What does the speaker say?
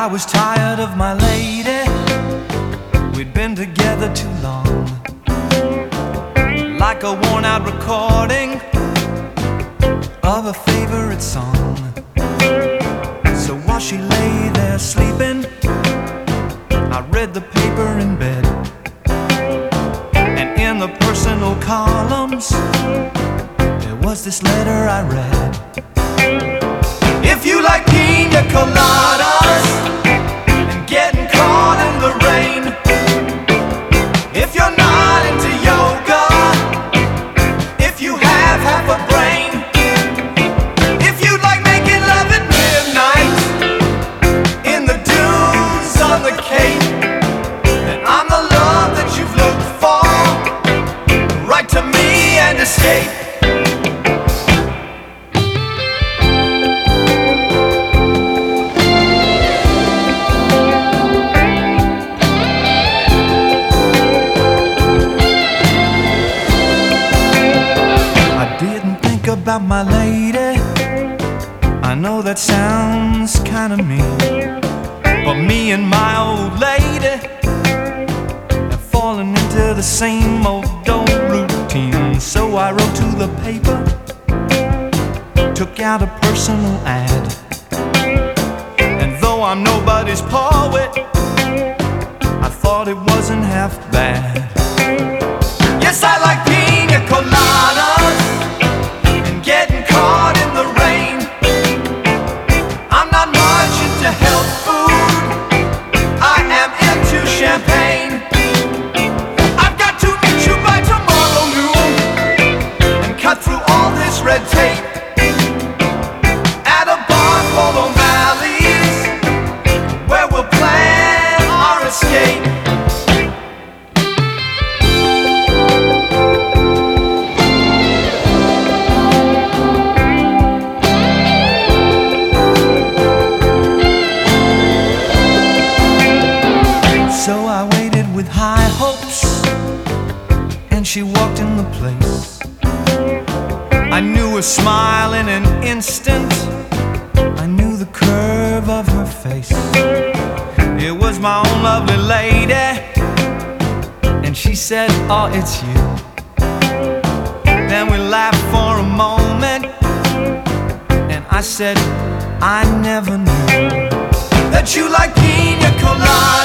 I was tired of my lady, we'd been together too long. Like a worn out recording of a favorite song. So while she lay there sleeping, I read the paper in bed. And in the personal columns, there was this letter I read. If you like pina coladas and getting caught in the rain, if you're not into yoga, if you have half a brain, if you like making love at midnight in the dunes on the Cape, then I'm the love that you've looked for. Write to me and escape. About my lady, I know that sounds kinda mean, but me and my old lady have fallen into the same old routine. So I wrote to the paper, took out a personal ad, and though I'm nobody's poet, I thought it wasn't half bad. Yes, I like pina coladas, getting caught in the rain. I'm not much into health food, I am into champagne. I've got to meet you by tomorrow noon and cut through all this red tape at a bar called O'Malley's, where we'll plan our escape. So I waited with high hopes, and she walked in the place. I knew her smile in an instant, I knew the curve of her face. It was my own lovely lady, and she said, oh, it's you. Then we laughed for a moment, and I said, I never knew that you like pina colada